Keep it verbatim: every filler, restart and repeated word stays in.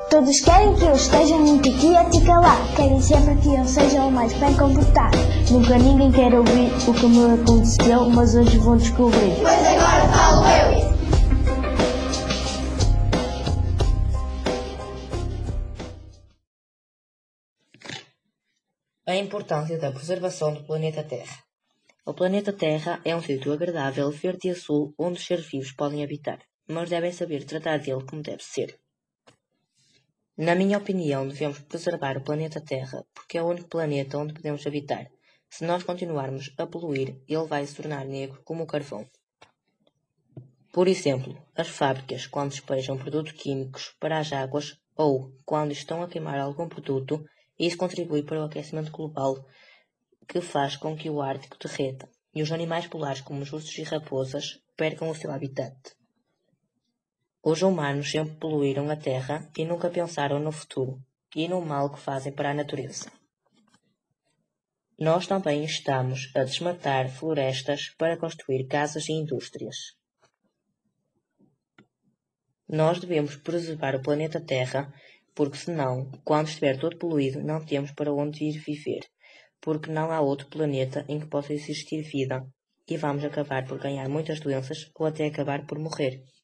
Todos querem que eu esteja muito quieto e calado. Querem sempre que eu seja o mais bem comportado. Nunca ninguém quer ouvir o que me aconteceu, mas hoje vão descobrir. Pois agora falo eu. A importância da preservação do planeta Terra. O planeta Terra é um sítio agradável, verde e azul, onde os seres vivos podem habitar, mas devem saber tratar dele como deve ser. Na minha opinião, devemos preservar o planeta Terra, porque é o único planeta onde podemos habitar. Se nós continuarmos a poluir, ele vai se tornar negro como o carvão. Por exemplo, as fábricas, quando despejam produtos químicos para as águas ou quando estão a queimar algum produto, isso contribui para o aquecimento global, que faz com que o Ártico derreta e os animais polares como os ursos e raposas percam o seu habitat. Os humanos sempre poluíram a Terra e nunca pensaram no futuro e no mal que fazem para a natureza. Nós também estamos a desmatar florestas para construir casas e indústrias. Nós devemos preservar o planeta Terra, porque senão, quando estiver todo poluído, não temos para onde ir viver, porque não há outro planeta em que possa existir vida, e vamos acabar por ganhar muitas doenças ou até acabar por morrer.